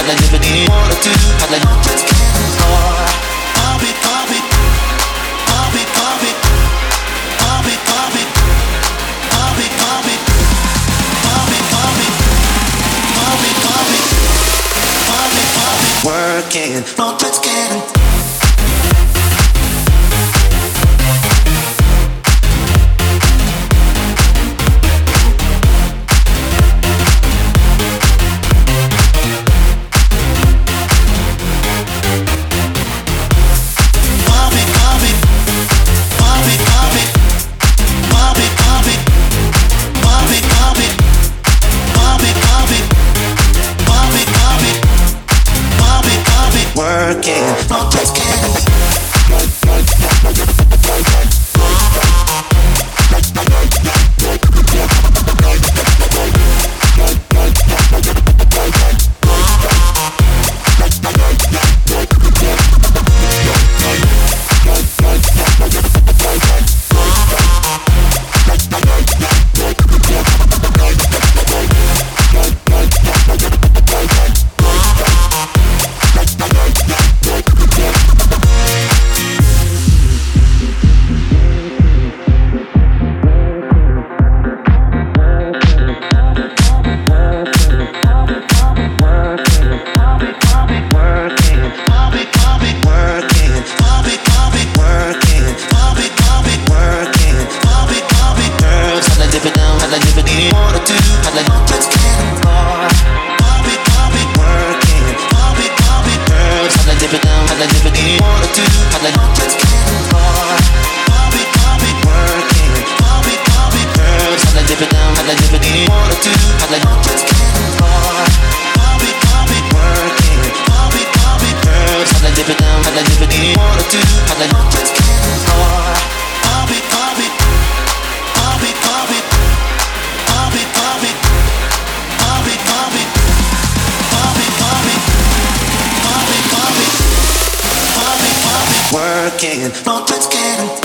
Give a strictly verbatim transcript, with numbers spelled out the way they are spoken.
like never did. Wanna do, I like let's get more. Pop it, pop it, pop it, pop it, pop it, pop it, pop it, pop it, pop it, pop it, pop it, pop it, pop it, pop it. Working, no, let's get it. Working, no, let's get it. Working, no, let's get it.